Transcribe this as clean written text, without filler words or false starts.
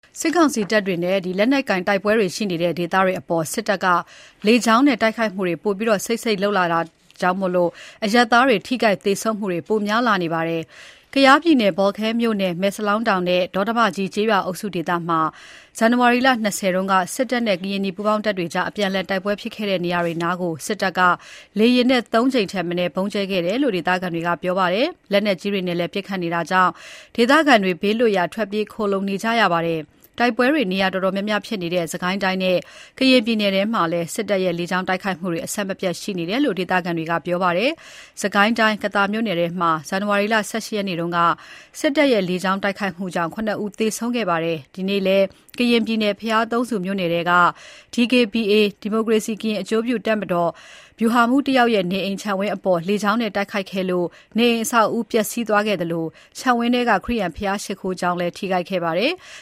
စစ်ကောင်စီတပ်တွေနဲ့လက်နက်ကင်တိုက်ပွဲတွေရှိနေတဲ့ဒေသတွေအပေါ်စစ်တပ်ကလေကြောင်းနဲ့တိုက်ခိုက်မှုတွေပိုပြီးစိတ်လုပ်လာတာကြောင့်အရပ်သားတွေထိခိုက်သေဆုံးမှုတွေပိုများလာနေပါတယ်။ကယားပြည်နယ်ဘောလခဲမြို့နယ်မဲစလောင်းတောင်နဲ့ဒေါတမကြီးကျေးရွာအုပ်စုဒေသမှာဇန်နဝါရီလ 20 ရက်နေ့ကစစ်တပ်နဲ့ကရင်နီပူးပေါင်းတပ်တွေကြားအပြန်အလှန်တိုက်ပွဲဖြစ်ခဲ့တဲ့နေရာတွေနားကိုစစ်တပ်ကလေယာဉ်နဲ့3ကြိမ်ထက်မနည်းဗုံးကျဲခဲ့တယ်လို့ဒေသခံတွေကပြောပါတယ်။လက်နက်ကြီးတွေနဲ့လည်းပစ်ခတ်နေတာကြောင့်ဒေသခံတွေဘေးလွတ်ရာထွက်ပြေးခိုလှုံနေကြရပါတယ်။တိုက်ပွဲတွေနေရာတော်တော်များများဖြစ်နေတဲ့စကိုင်းတိုင်းနဲ့ကရင်ပြည်နယ်ထဲမှာလည်းစစ်တပ်ရဲ့လေကြောင်းတိုက်ခိုက်မှုတွေအဆက်မပြတ်ရှိနေတယ်လို့ဒေသခံတွေကပြောပါတယ်။စကိုင်းတိုင်းကသာမြို့နယ်ထဲမှာဇန်နဝါရီလ 18 ရက်နေ့တုန်းကစစ်တပ်ရဲ့လေကြောင်းတိုက်ခိုက်မှုကြောင့်9ဦးသေဆုံးခဲ့ပါတယ်။ဒီနေ့လည်းကရင်ပြည်နယ်ဖျားသုံးစုမြို့နယ်ထဲက DKBA ဒီမိုကရေစီကရင်အကျိုးပြုတပ်မတော်ဗျူဟာမှူးတယောက်ရဲ့နေအိမ်ခြံဝင်းအပေါ်လေကြောင်းနဲ့တိုက်ခိုက်ခဲ့လို့နေအိမ်အဆောက်အဦပျက်စီးသွားခဲ့တယ်လို့ခြံဝင်းထဲကခရိယန်ဖျားရှိခိုးကျောင်းလည်းထိခိုက်ခဲ့ပါတယ်